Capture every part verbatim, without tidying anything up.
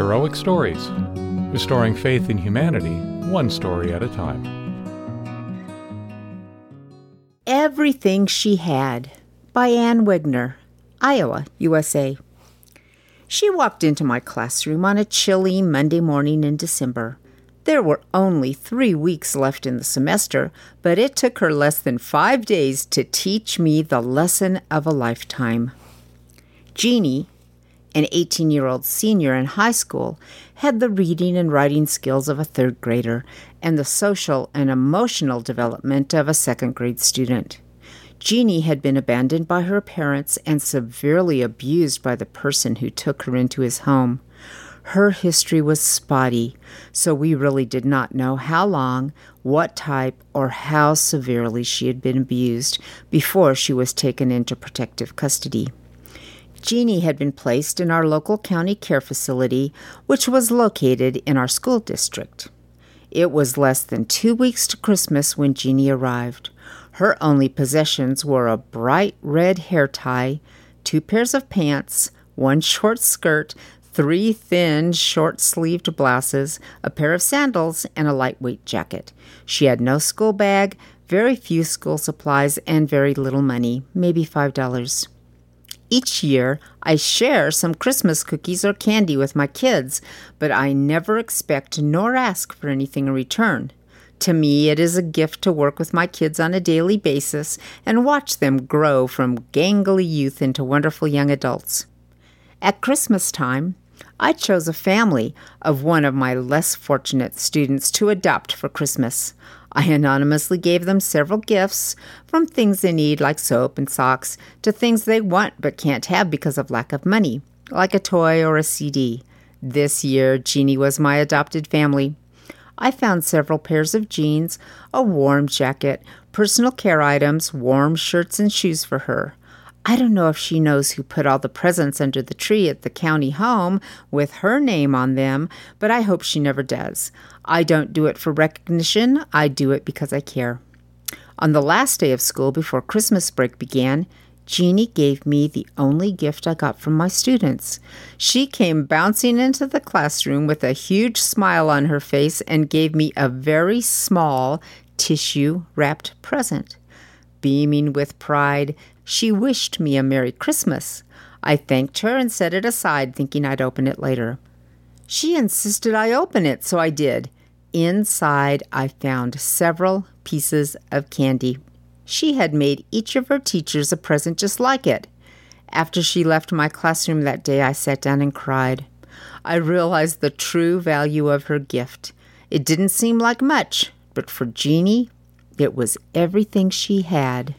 Heroic Stories, restoring faith in humanity, one story at a time. Everything She Had by Ann Wegner, Iowa, U S A. She walked into my classroom on a chilly Monday morning in December. There were only three weeks left in the semester, but it took her less than five days to teach me the lesson of a lifetime. Jeannie, an eighteen-year-old senior in high school, had the reading and writing skills of a third grader and the social and emotional development of a second-grade student. Jeannie had been abandoned by her parents and severely abused by the person who took her into his home. Her history was spotty, so we really did not know how long, what type, or how severely she had been abused before she was taken into protective custody. Jeannie had been placed in our local county care facility, which was located in our school district. It was less than two weeks to Christmas when Jeannie arrived. Her only possessions were a bright red hair tie, two pairs of pants, one short skirt, three thin, short-sleeved blouses, a pair of sandals, and a lightweight jacket. She had no school bag, very few school supplies, and very little money, maybe five dollars. Each year, I share some Christmas cookies or candy with my kids, but I never expect nor ask for anything in return. To me, it is a gift to work with my kids on a daily basis and watch them grow from gangly youth into wonderful young adults. At Christmas time, I chose a family of one of my less fortunate students to adopt for Christmas. I anonymously gave them several gifts, from things they need like soap and socks to things they want but can't have because of lack of money, like a toy or a C D. This year, Jeannie was my adopted family. I found several pairs of jeans, a warm jacket, personal care items, warm shirts, and shoes for her. I don't know if she knows who put all the presents under the tree at the county home with her name on them, but I hope she never does. I don't do it for recognition. I do it because I care. On the last day of school before Christmas break began, Jeannie gave me the only gift I got from my students. She came bouncing into the classroom with a huge smile on her face and gave me a very small tissue-wrapped present. Beaming with pride, she wished me a Merry Christmas. I thanked her and set it aside, thinking I'd open it later. She insisted I open it, so I did. Inside, I found several pieces of candy. She had made each of her teachers a present just like it. After she left my classroom that day, I sat down and cried. I realized the true value of her gift. It didn't seem like much, but for Jeannie, it was everything she had.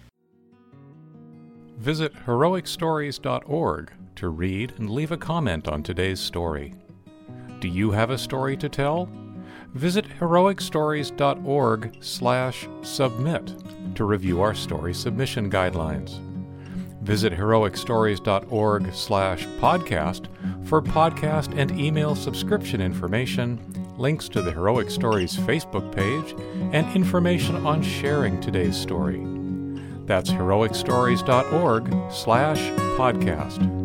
Visit heroic stories dot org to read and leave a comment on today's story. Do you have a story to tell? Visit heroic stories dot org slash submit to review our story submission guidelines. Visit heroic stories dot org slash podcast for podcast and email subscription information, links to the Heroic Stories Facebook page, and information on sharing today's story. That's heroic stories dot org slash podcast.